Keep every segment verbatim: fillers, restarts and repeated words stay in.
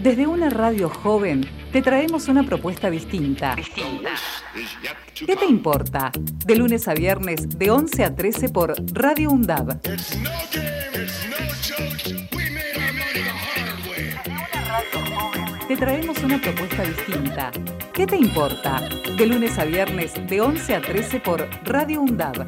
Desde una radio joven te traemos una propuesta distinta. Distinta. ¿Qué te importa? De lunes a viernes, de once a trece por Radio UNDAB. Te traemos una propuesta distinta. ¿Qué te importa? De lunes a viernes, de once a trece por Radio UNDAB.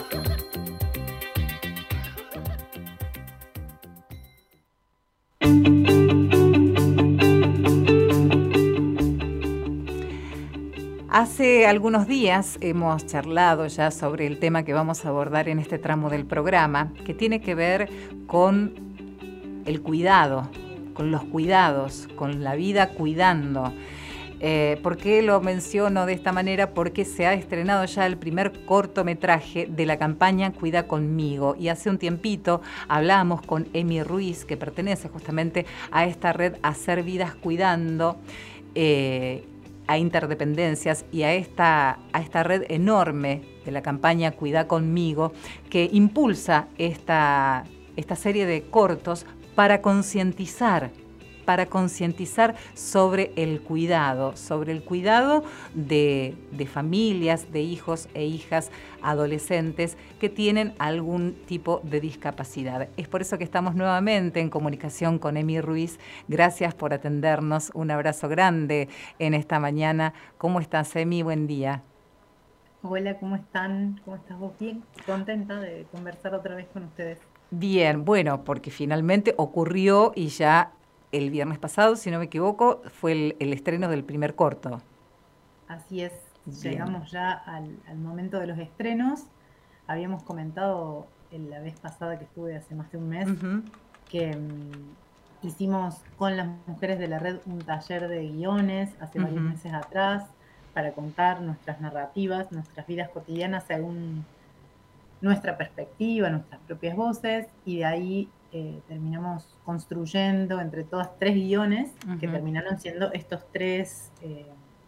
Hace algunos días hemos charlado ya sobre el tema que vamos a abordar en este tramo del programa, que tiene que ver con el cuidado, con los cuidados, con la vida cuidando. Eh, ¿Por qué lo menciono de esta manera? Porque se ha estrenado ya el primer cortometraje de la campaña Cuida Conmigo. Y hace un tiempito hablábamos con Emi Ruiz, que pertenece justamente a esta red Hacer Vidas Cuidando, eh, a interdependencias y a esta, a esta red enorme de la campaña Cuida Conmigo, que impulsa esta, esta serie de cortos para concientizar, para concientizar sobre el cuidado, sobre el cuidado de, de familias, de hijos e hijas adolescentes que tienen algún tipo de discapacidad. Es por eso que estamos nuevamente en comunicación con Emi Ruiz. Gracias por atendernos. Un abrazo grande en esta mañana. ¿Cómo estás, Emi? Buen día. Hola, ¿cómo están? ¿Cómo estás vos? Bien, contenta de conversar otra vez con ustedes. Bien, bueno, porque finalmente ocurrió y ya el viernes pasado, si no me equivoco, fue el, el estreno del primer corto. Así es, Bien. Llegamos ya al, al momento de los estrenos. Habíamos comentado en la vez pasada que estuve hace más de un mes uh-huh. que um, hicimos con las mujeres de la red un taller de guiones hace uh-huh. varios meses atrás para contar nuestras narrativas, nuestras vidas cotidianas según nuestra perspectiva, nuestras propias voces, y de ahí eh, terminamos construyendo entre todas tres guiones uh-huh. que terminaron siendo estos tres eh,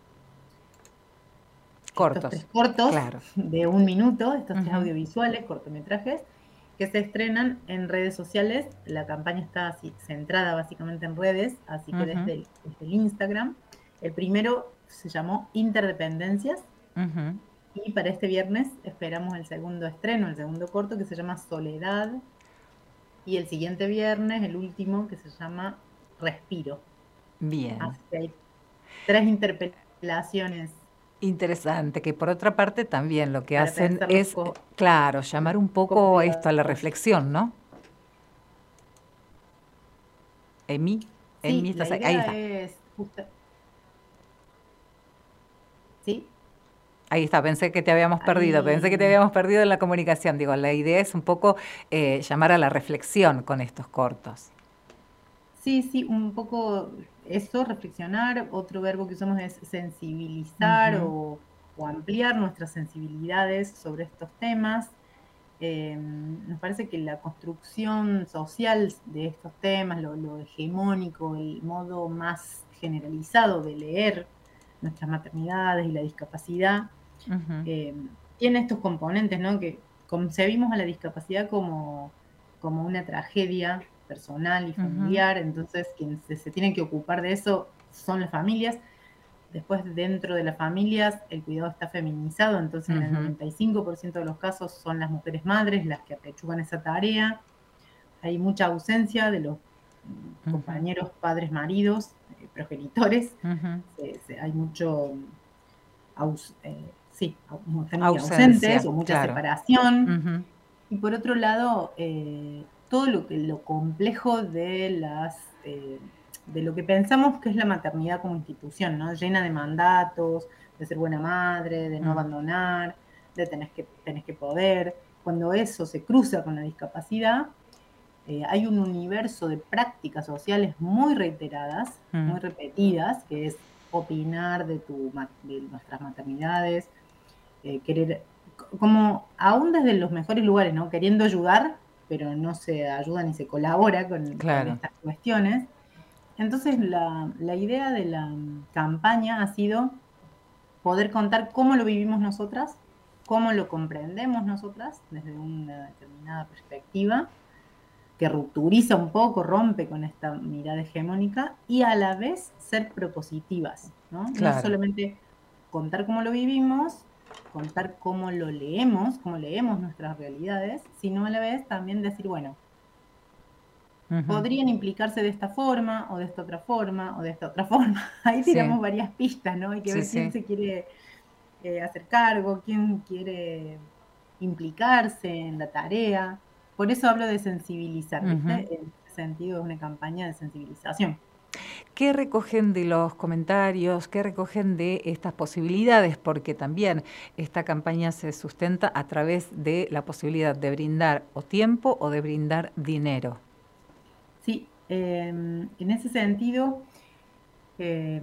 cortos, estos tres cortos claro. de un minuto, estos uh-huh. tres audiovisuales, cortometrajes, que se estrenan en redes sociales. La campaña está así, centrada básicamente en redes, así que uh-huh. desde, el, desde el Instagram. El primero se llamó Interdependencias, uh-huh. y para este viernes esperamos el segundo estreno, el segundo corto, que se llama Soledad. Y el siguiente viernes, el último, que se llama Respiro. Bien. Así que hay tres interpelaciones. Interesante, que por otra parte también lo que para hacen es, co- claro, llamar un poco esto a la reflexión, ¿no? Emi, sí, Emi, estás la ahí, idea ahí está. Es justa... ¿Sí? Ahí está, pensé que te habíamos perdido, Ahí... pensé que te habíamos perdido en la comunicación. Digo, la idea es un poco eh, llamar a la reflexión con estos cortos. Sí, sí, un poco eso, reflexionar. Otro verbo que usamos es sensibilizar uh-huh. o, o ampliar nuestras sensibilidades sobre estos temas. Eh, nos parece que la construcción social de estos temas, lo, lo hegemónico, el modo más generalizado de leer nuestras maternidades y la discapacidad, uh-huh. eh, tiene estos componentes, ¿no? Que concebimos a la discapacidad como, como una tragedia personal y familiar, uh-huh. entonces quienes se, se tienen que ocupar de eso son las familias. Después, dentro de las familias, el cuidado está feminizado, entonces uh-huh. en el noventa y cinco por ciento de los casos son las mujeres madres las que apechugan esa tarea. Hay mucha ausencia de los uh-huh. compañeros padres maridos, eh, progenitores. Uh-huh. Se, se, hay mucho aus, eh, sí, ausentes o mucha claro. separación. Uh-huh. Y por otro lado, eh, todo lo, que, lo complejo de las... Eh, de lo que pensamos que es la maternidad como institución, ¿no? Llena de mandatos, de ser buena madre, de no uh-huh. abandonar, de tenés que, tenés que poder. Cuando eso se cruza con la discapacidad, eh, hay un universo de prácticas sociales muy reiteradas, uh-huh. muy repetidas, que es opinar de, tu, de nuestras maternidades, eh, querer, como aún desde los mejores lugares, ¿no? Queriendo ayudar, pero no se ayuda ni se colabora con, claro. con estas cuestiones. Entonces la, la idea de la campaña ha sido poder contar cómo lo vivimos nosotras, cómo lo comprendemos nosotras desde una determinada perspectiva, que rupturiza un poco, rompe con esta mirada hegemónica, y a la vez ser propositivas, ¿no? Claro. No solamente contar cómo lo vivimos, contar cómo lo leemos, cómo leemos nuestras realidades, sino a la vez también decir, bueno, uh-huh. podrían implicarse de esta forma, o de esta otra forma, o de esta otra forma. Ahí sí. tiramos varias pistas, ¿no? Hay que sí, ver quién sí. se quiere eh, hacer cargo, quién quiere implicarse en la tarea. Por eso hablo de sensibilizar, ¿viste? Uh-huh. En ese sentido es una campaña de sensibilización. ¿Qué recogen de los comentarios? ¿Qué recogen de estas posibilidades? Porque también esta campaña se sustenta a través de la posibilidad de brindar o tiempo o de brindar dinero. Sí, eh, en ese sentido, eh,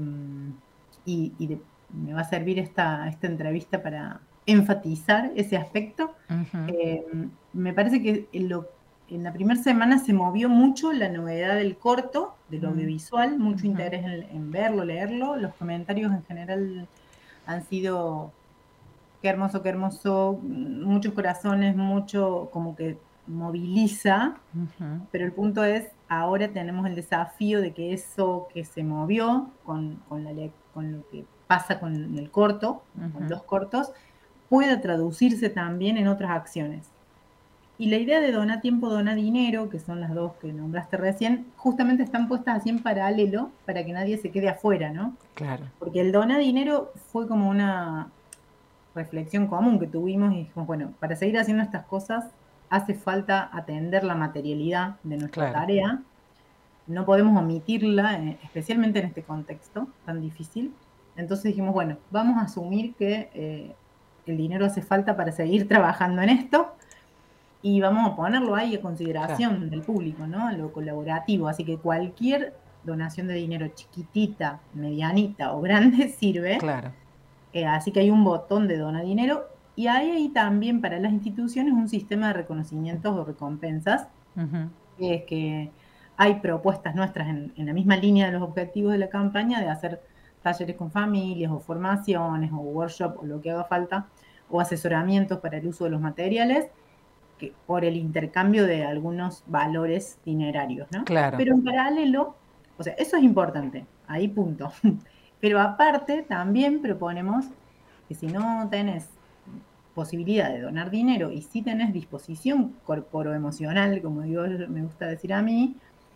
y, y de, me va a servir esta, esta entrevista para enfatizar ese aspecto. Uh-huh. eh, me parece que en, lo, en la primera semana se movió mucho la novedad del corto, del audiovisual, uh-huh. mucho uh-huh. interés en, en verlo, leerlo. Los comentarios en general han sido qué hermoso, qué hermoso, muchos corazones, mucho como que moviliza, uh-huh. pero el punto es, ahora tenemos el desafío de que eso que se movió con, con, la, con lo que pasa con el corto, uh-huh. con los cortos, pueda traducirse también en otras acciones. Y la idea de Dona Tiempo, Dona Dinero, que son las dos que nombraste recién, justamente están puestas así en paralelo para que nadie se quede afuera, ¿no? Claro. Porque el Dona Dinero fue como una reflexión común que tuvimos y dijimos, bueno, para seguir haciendo estas cosas hace falta atender la materialidad de nuestra claro. tarea, no podemos omitirla, especialmente en este contexto tan difícil. Entonces dijimos, bueno, vamos a asumir que eh, el dinero hace falta para seguir trabajando en esto y vamos a ponerlo ahí a consideración claro. del público, ¿no? Lo colaborativo. Así que cualquier donación de dinero chiquitita, medianita o grande sirve. Claro. Eh, así que hay un botón de Dona Dinero y hay ahí también para las instituciones un sistema de reconocimientos o recompensas, uh-huh. que es que hay propuestas nuestras en, en la misma línea de los objetivos de la campaña de hacer talleres con familias o formaciones o workshops o lo que haga falta o asesoramientos para el uso de los materiales que, por el intercambio de algunos valores dinerarios, ¿no? Claro. Pero en paralelo, o sea, eso es importante, ahí punto. Pero aparte, también proponemos que si no tenés posibilidad de donar dinero y si tenés disposición corporo-emocional, como digo, me gusta decir a mí,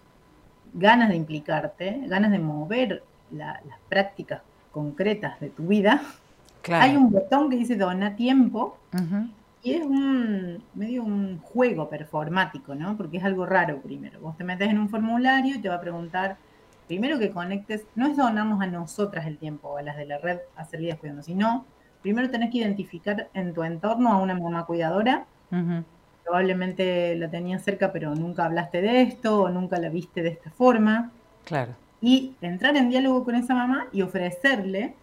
ganas de implicarte, ganas de mover la, las prácticas concretas de tu vida, claro. hay un botón que dice Dona Tiempo, uh-huh. y es un medio un juego performático, ¿no? Porque es algo raro primero. Vos te metes en un formulario y te va a preguntar primero que conectes, no es donarnos a nosotras el tiempo, o a las de la red Hacer Vidas Cuidando, sino primero tenés que identificar en tu entorno a una mamá cuidadora, uh-huh. probablemente la tenías cerca pero nunca hablaste de esto o nunca la viste de esta forma. Claro. Y entrar en diálogo con esa mamá y ofrecerle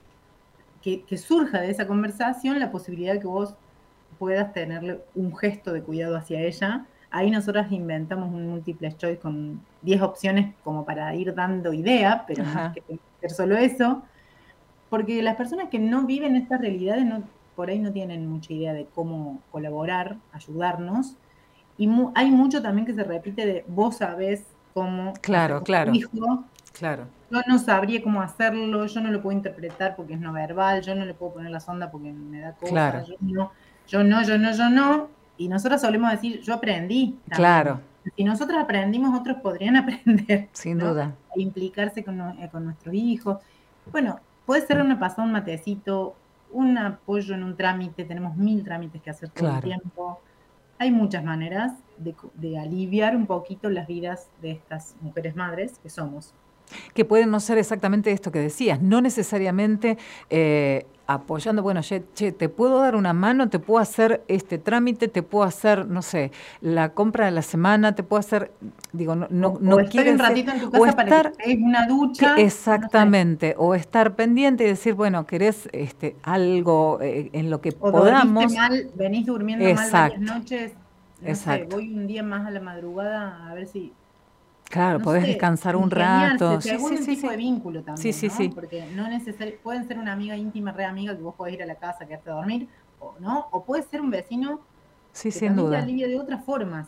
que, que surja de esa conversación la posibilidad de que vos puedas tenerle un gesto de cuidado hacia ella. Ahí nosotras inventamos un multiple choice con diez opciones como para ir dando idea, pero Ajá. no es que tenga que ser solo eso, porque las personas que no viven estas realidades no, por ahí no tienen mucha idea de cómo colaborar, ayudarnos, y mu- hay mucho también que se repite de vos sabés cómo claro, claro, tu hijo, claro. yo no sabría cómo hacerlo, yo no lo puedo interpretar porque es no verbal, yo no le puedo poner la sonda porque me da cosas, claro. yo no, yo no, yo no, yo no, y nosotros solemos decir, yo aprendí. También. Claro. Si nosotros aprendimos, otros podrían aprender. Sin ¿no? duda. A implicarse con, eh, con nuestros hijos. Bueno, puede ser una pasada, un matecito, un apoyo en un trámite, tenemos mil trámites que hacer todo claro. el tiempo. Hay muchas maneras de, de aliviar un poquito las vidas de estas mujeres madres que somos. Que pueden no ser exactamente esto que decías, no necesariamente eh, apoyando, bueno, che, che, te puedo dar una mano, te puedo hacer este trámite, te puedo hacer, no sé, la compra de la semana, te puedo hacer, digo, no, no, o, no o estoy un ratito en tu casa para estar, que te una ducha. Que, exactamente, no sé. O estar pendiente y decir, bueno, querés este, algo eh, en lo que o podamos. Mal, venís durmiendo Exacto. mal varias noches, no Exacto. sé, voy un día más a la madrugada a ver si... Claro, no podés sé, descansar un rato. Según sí, el sí, tipo sí. de vínculo también, sí, sí, ¿no? Sí. Porque no necesariamente, pueden ser una amiga íntima, re amiga, que vos podés ir a la casa, quedarte a dormir, o no, o puede ser un vecino sí, que sin también duda. te alivia de otras formas.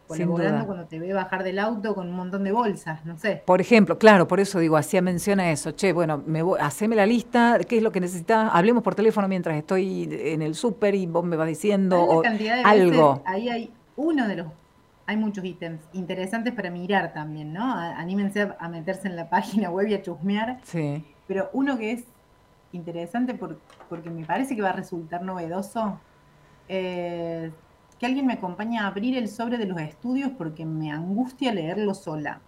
sin colaborando duda. cuando te ve bajar del auto con un montón de bolsas, no sé. Por ejemplo, claro, por eso digo, hacía mención a eso. Che, bueno, me voy, haceme la lista, qué es lo que necesitas. Hablemos por teléfono mientras estoy en el súper y vos me vas diciendo ¿Sabes la o cantidad de veces? algo. Ahí hay uno de los, hay muchos ítems interesantes para mirar también, ¿no? A- Anímense a, a meterse en la página web y a chusmear, Sí. pero uno que es interesante por- porque me parece que va a resultar novedoso, eh, que alguien me acompañe a abrir el sobre de los estudios porque me angustia leerlo sola.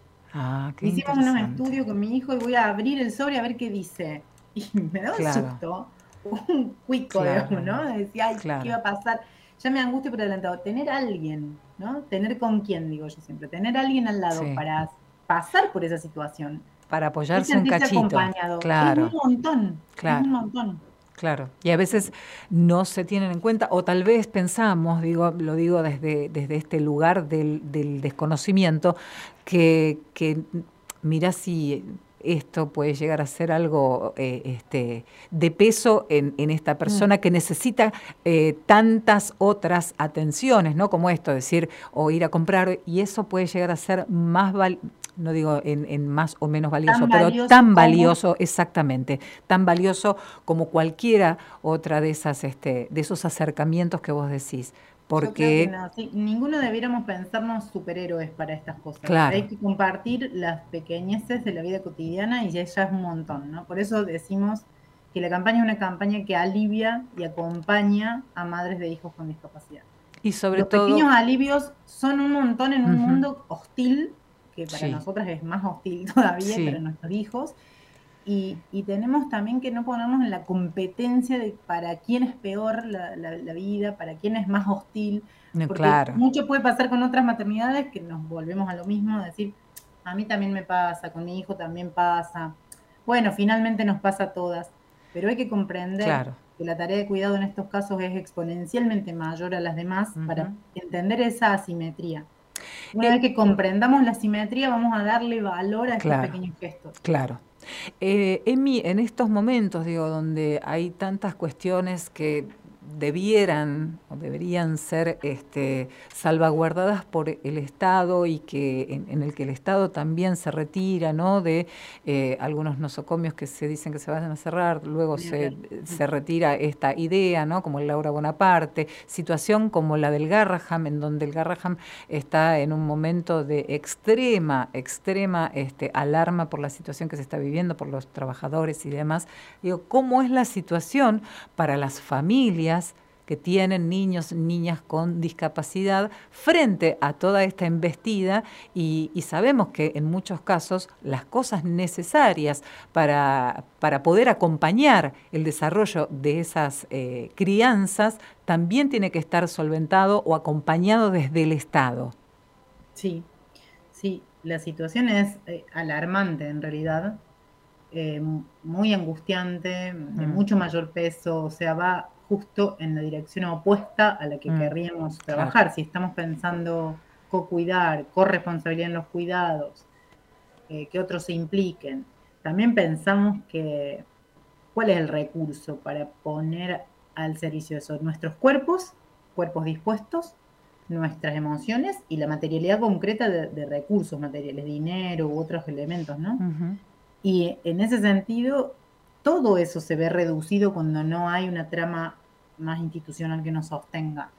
Ah, qué Hicimos unos interesante. estudios con mi hijo y voy a abrir el sobre a ver qué dice. Y me da un Claro, susto, un cuico, digamos, claro, ¿no? Decía, ay, ¿qué va claro. a pasar? Ya me angustia por adelantado. Tener alguien, ¿no? Tener con quién, digo yo siempre. Tener alguien al lado Sí. para pasar por esa situación Para y apoyarse un sentirse cachito. acompañado. Es un Claro, montón, es un claro. montón. Claro, y a veces no se tienen en cuenta, o tal vez pensamos, digo, lo digo desde, desde este lugar del, del desconocimiento, que, que mira si esto puede llegar a ser algo eh, este, de peso en, en esta Mm, persona que necesita eh, tantas otras atenciones, ¿no? Como esto, decir, o ir a comprar, y eso puede llegar a ser más val no digo en, en más o menos valioso, tan pero valioso tan como. valioso, exactamente, tan valioso como cualquiera otra de esas, este, de esos acercamientos que vos decís. Yo creo que Porque, no, sí, ninguno debiéramos pensarnos superhéroes para estas cosas. claro, Hay que compartir las pequeñeces de la vida cotidiana y ya es un montón, ¿no? Por eso decimos que la campaña es una campaña que alivia y acompaña a madres de hijos con discapacidad. y sobre Los pequeños todo, alivios son un montón en un ujú, mundo hostil, que para sí, nosotras es más hostil todavía y para sí, nuestros hijos, y, y tenemos también que no ponernos en la competencia de para quién es peor la, la- la vida, para quién es más hostil, no, porque claro, mucho puede pasar con otras maternidades que nos volvemos a lo mismo, decir, a mí también me pasa, con mi hijo también pasa. Bueno, finalmente nos pasa a todas, pero hay que comprender claro. que la tarea de cuidado en estos casos es exponencialmente mayor a las demás Ujú. para entender esa asimetría. Una vez Eh, que comprendamos la asimetría, vamos a darle valor a estos claro, pequeños gestos. claro. Eh, Emi, en estos momentos, digo, donde hay tantas cuestiones que debieran o deberían ser este, salvaguardadas por el Estado y que en, en el que el Estado también se retira, ¿no? De eh, algunos nosocomios que se dicen que se van a cerrar, luego Ni se, hablar. se retira esta idea, ¿no? Como el Laura Bonaparte, situación como la del Garraham, en donde el Garraham está en un momento de extrema, extrema este, alarma por la situación que se está viviendo, por los trabajadores y demás. Digo, ¿cómo es la situación para las familias que tienen niños, niñas con discapacidad frente a toda esta embestida? Y, y sabemos que en muchos casos las cosas necesarias para, para poder acompañar el desarrollo de esas eh, crianzas también tiene que estar solventado o acompañado desde el Estado. Sí, sí, la situación es eh, alarmante en realidad, eh, m- muy angustiante, de Mm, mucho mayor peso, o sea, va justo en la dirección opuesta a la que mm, querríamos claro, trabajar. Si estamos pensando co-cuidar, corresponsabilidad en los cuidados, eh, que otros se impliquen, también pensamos que cuál es el recurso para poner al servicio de eso, nuestros cuerpos, cuerpos dispuestos, nuestras emociones y la materialidad concreta de, de recursos materiales, dinero u otros elementos, ¿no? ujú, Y en ese sentido, todo eso se ve reducido cuando no hay una trama más institucional que nos sostenga,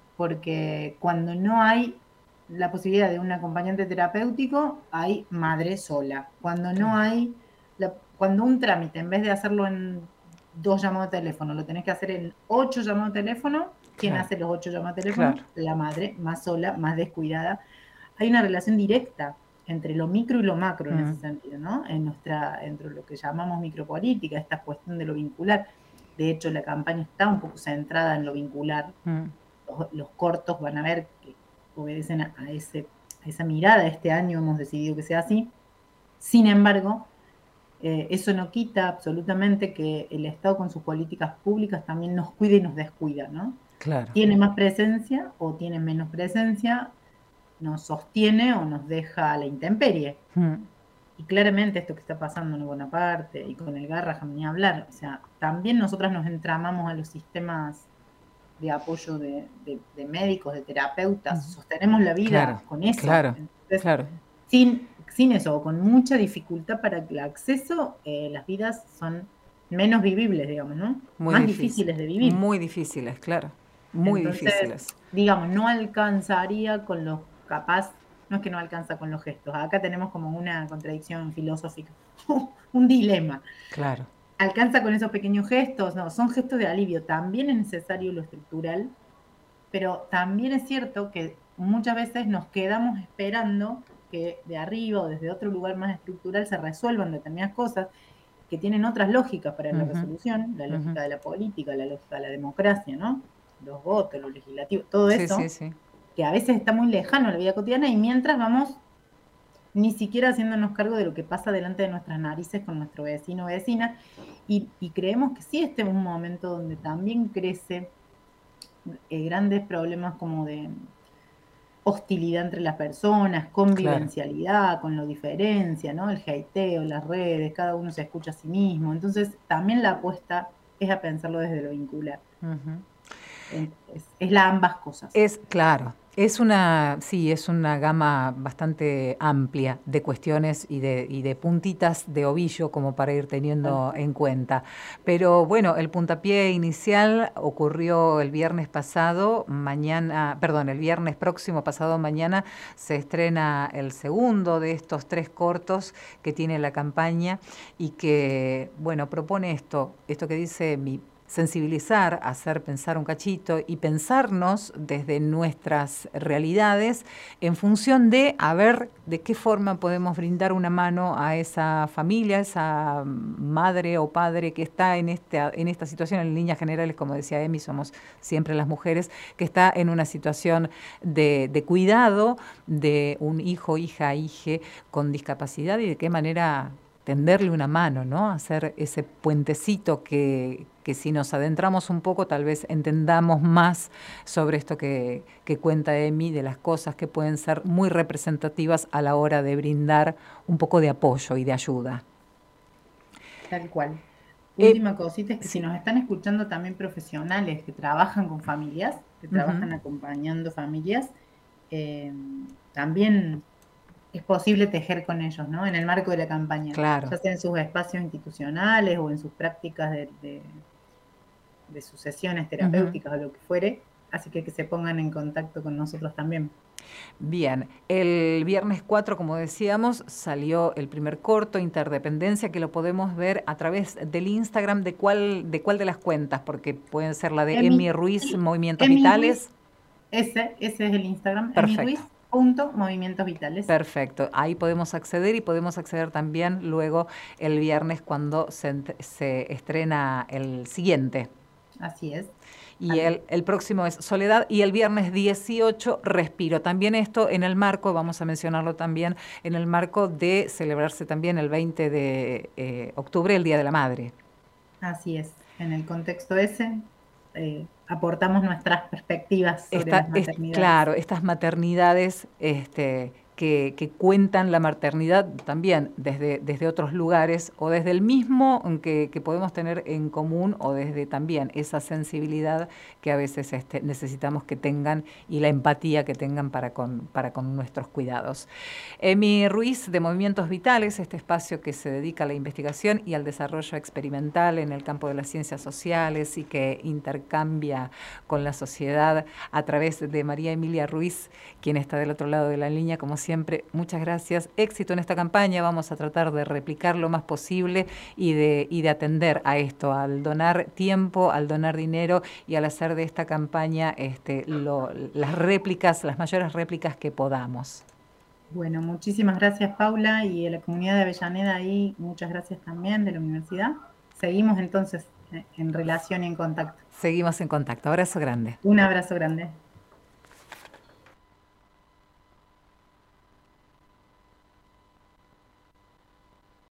porque cuando no hay la posibilidad de un acompañante terapéutico, hay madre sola. Cuando no claro, hay, la- cuando un trámite, en vez de hacerlo en dos llamados de teléfono, lo tenés que hacer en ocho llamados de teléfono, ¿quién claro, hace los ocho llamados de claro. teléfono? La madre, más sola, más descuidada. Hay una relación directa entre lo micro y lo macro en ese Mm, sentido, ¿no? En nuestra, entre lo que llamamos micropolítica, esta cuestión de lo vincular. De hecho, la campaña está un poco centrada en lo vincular. mm, Los, los cortos van a ver que obedecen a, a, ese, a esa mirada. Este año hemos decidido que sea así. Sin embargo, eh, eso no quita absolutamente que el Estado con sus políticas públicas también nos cuida y nos descuida, ¿no? claro. Tiene más presencia o tiene menos presencia, nos sostiene o nos deja a la intemperie. Mm, Y claramente esto que está pasando en Bonaparte y con el Garrahan, ni hablar, o sea, también nosotras nos entramamos a los sistemas de apoyo de, de, de médicos, de terapeutas, sostenemos la vida claro, con eso. Claro, Entonces, claro. Sin, sin eso, o con mucha dificultad para el acceso, eh, las vidas son menos vivibles, digamos, ¿no? Muy Más difícil. difíciles de vivir. Muy difíciles, claro. Muy Entonces, difíciles. digamos, no alcanzaría con los capaz, no es que no alcanza con los gestos, acá tenemos como una contradicción filosófica, un dilema. Claro. Alcanza con esos pequeños gestos, no, son gestos de alivio, también es necesario lo estructural, pero también es cierto que muchas veces nos quedamos esperando que de arriba o desde otro lugar más estructural se resuelvan determinadas cosas que tienen otras lógicas para la Ujú, resolución, la lógica ujú. de la política, la lógica de la democracia, ¿no? Los votos, lo legislativo, todo Sí, sí, eso, sí. que a veces está muy lejano a la vida cotidiana y mientras vamos ni siquiera haciéndonos cargo de lo que pasa delante de nuestras narices con nuestro vecino o vecina, y, y creemos que sí, este es un momento donde también crece eh, grandes problemas como de hostilidad entre las personas, Claro. convivencialidad con lo diferencia, ¿no? El hateo, las redes, cada uno se escucha a sí mismo. Entonces, también la apuesta es a pensarlo desde lo vincular. Ujú. Es, es la ambas cosas. Es claro, es una, sí, es una gama bastante amplia de cuestiones y de, y de puntitas de ovillo como para ir teniendo en cuenta. Pero bueno, el puntapié inicial ocurrió el viernes pasado, mañana, perdón, el viernes próximo, pasado mañana, se estrena el segundo de estos tres cortos que tiene la campaña y que, bueno, propone esto, esto que dice mi sensibilizar, hacer pensar un cachito y pensarnos desde nuestras realidades en función de a ver de qué forma podemos brindar una mano a esa familia, a esa madre o padre que está en esta, en esta situación. En líneas generales, como decía Emi, somos siempre las mujeres, que está en una situación de, de cuidado de un hijo, hija, hije con discapacidad y de qué manera tenderle una mano, ¿no? Hacer ese puentecito que, que si nos adentramos un poco tal vez entendamos más sobre esto que, que cuenta Emi, de las cosas que pueden ser muy representativas a la hora de brindar un poco de apoyo y de ayuda. Tal cual. Eh, Última cosita es que si sí. nos están escuchando también profesionales que trabajan con familias, que Uh-huh. trabajan acompañando familias, eh, también es posible tejer con ellos, ¿no? En el marco de la campaña, Claro. ya sea en sus espacios institucionales o en sus prácticas de, de, de sus sesiones Uh-huh. terapéuticas o lo que fuere, así que que se pongan en contacto con nosotros también. Bien, el viernes cuatro, como decíamos, salió el primer corto, Interdependencia, que lo podemos ver a través del Instagram de cuál de, cuál de las cuentas, porque pueden ser la de Emi, Emi Ruiz, Movimientos Emi Ruiz, Vitales. ese, ese es el Instagram, Emi Perfecto. Ruiz, punto, movimientos vitales. Perfecto, ahí podemos acceder y podemos acceder también luego el viernes cuando se, se estrena el siguiente. Así es. Y el, el próximo es Soledad y el viernes dieciocho Respiro. También esto en el marco, vamos a mencionarlo también, en el marco de celebrarse también el veinte de eh, octubre, el Día de la Madre. Así es. En el contexto ese, eh, aportamos nuestras perspectivas sobre Esta, las es, maternidades. claro, estas maternidades este, que, que cuentan la maternidad también desde, desde otros lugares o desde el mismo que, que podemos tener en común o desde también esa sensibilidad que a veces este, necesitamos que tengan y la empatía que tengan para con, para con nuestros cuidados. Emi Ruiz, de Movimientos Vitales, este espacio que se dedica a la investigación y al desarrollo experimental en el campo de las ciencias sociales y que intercambia con la sociedad a través de María Emilia Ruiz, quien está del otro lado de la línea, como siempre, muchas gracias. Éxito en esta campaña, vamos a tratar de replicar lo más posible y de, y de atender a esto, al donar tiempo, al donar dinero y al hacer de esta campaña este, lo, las réplicas, las mayores réplicas que podamos. Bueno, muchísimas gracias Paula y a la comunidad de Avellaneda ahí, muchas gracias también de la universidad. Seguimos entonces en relación y en contacto. Seguimos en contacto. Abrazo grande. Un abrazo grande.